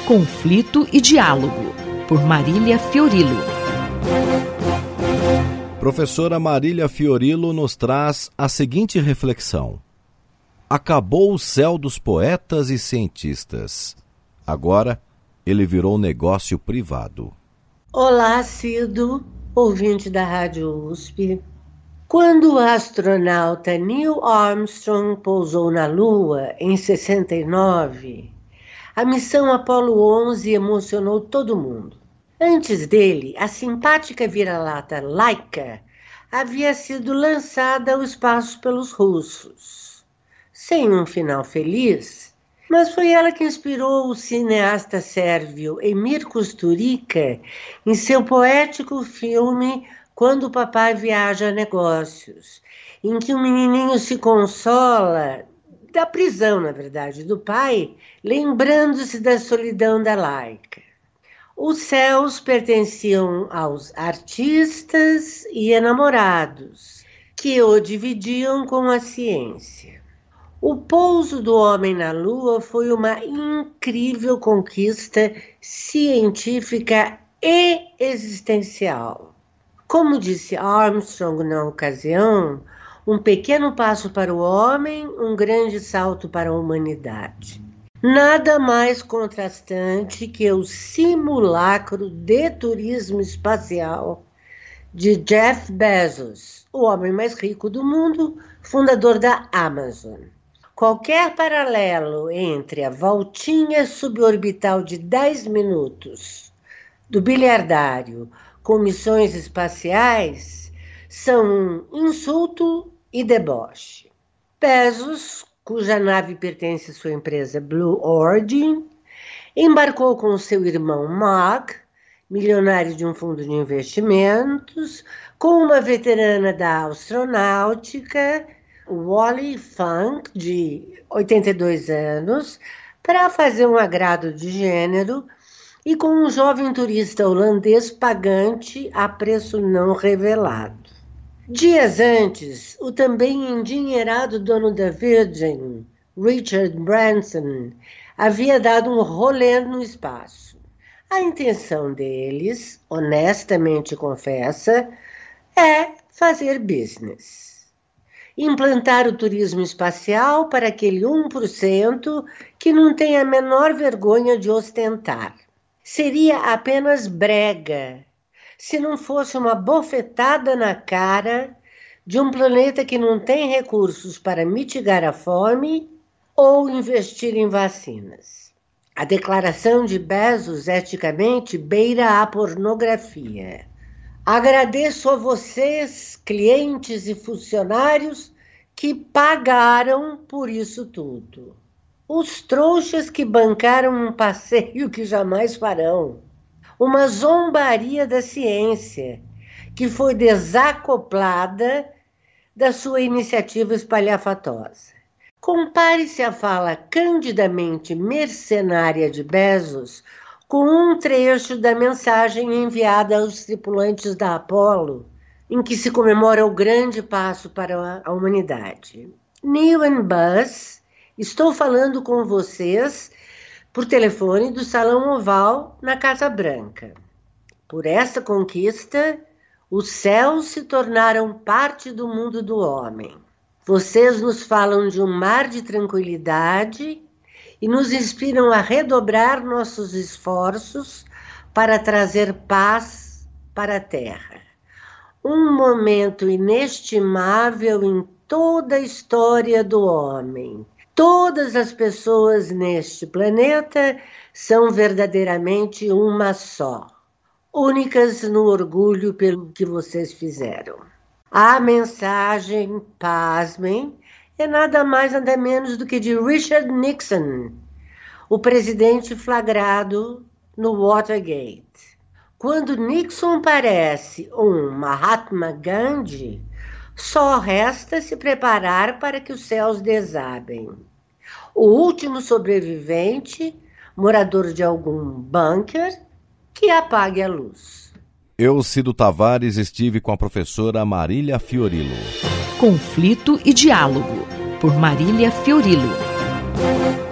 Conflito e Diálogo, por Marília Fiorilo. Professora Marília Fiorilo nos traz a seguinte reflexão: acabou o céu dos poetas e cientistas. Agora ele virou negócio privado. Olá, Cido, ouvinte da Rádio USP. Quando o astronauta Neil Armstrong pousou na Lua em 69, a missão Apollo 11 emocionou todo mundo. Antes dele, a simpática vira-lata Laika havia sido lançada ao espaço pelos russos. Sem um final feliz, mas foi ela que inspirou o cineasta sérvio Emir Kusturica em seu poético filme Quando o Papai Viaja a Negócios, em que um menininho se consola da prisão, na verdade, do pai, lembrando-se da solidão da Laika. Os céus pertenciam aos artistas e enamorados, que o dividiam com a ciência. O pouso do homem na Lua foi uma incrível conquista científica e existencial. Como disse Armstrong na ocasião, um pequeno passo para o homem, um grande salto para a humanidade. Nada mais contrastante que o simulacro de turismo espacial de Jeff Bezos, o homem mais rico do mundo, fundador da Amazon. Qualquer paralelo entre a voltinha suborbital de 10 minutos do biliardário com missões espaciais são um insulto e deboche. Bezos, cuja nave pertence à sua empresa Blue Origin, embarcou com seu irmão Mark, milionário de um fundo de investimentos, com uma veterana da astronáutica, Wally Funk, de 82 anos, para fazer um agrado de gênero, e com um jovem turista holandês pagante a preço não revelado. Dias antes, o também endinheirado dono da Virgin, Richard Branson, havia dado um rolê no espaço. A intenção deles, honestamente confessa, é fazer business. Implantar o turismo espacial para aquele 1% que não tem a menor vergonha de ostentar. Seria apenas brega, se não fosse uma bofetada na cara de um planeta que não tem recursos para mitigar a fome ou investir em vacinas. A declaração de Bezos, eticamente, beira a pornografia. Agradeço a vocês, clientes e funcionários, que pagaram por isso tudo. Os trouxas que bancaram um passeio que jamais farão. Uma zombaria da ciência, que foi desacoplada da sua iniciativa espalhafatosa. Compare-se a fala candidamente mercenária de Bezos com um trecho da mensagem enviada aos tripulantes da Apollo, em que se comemora o grande passo para a humanidade. Neil and Buzz, estou falando com vocês por telefone do Salão Oval na Casa Branca. Por essa conquista, os céus se tornaram parte do mundo do homem. Vocês nos falam de um mar de tranquilidade e nos inspiram a redobrar nossos esforços para trazer paz para a Terra. Um momento inestimável em toda a história do homem. Todas as pessoas neste planeta são verdadeiramente uma só, únicas no orgulho pelo que vocês fizeram. A mensagem, pasmem, é nada mais nada menos do que de Richard Nixon, o presidente flagrado no Watergate. Quando Nixon parece um Mahatma Gandhi, só resta se preparar para que os céus desabem. O último sobrevivente, morador de algum bunker, que apague a luz. Eu, Cido Tavares, estive com a professora Marília Fiorilo. Conflito e Diálogo, por Marília Fiorilo.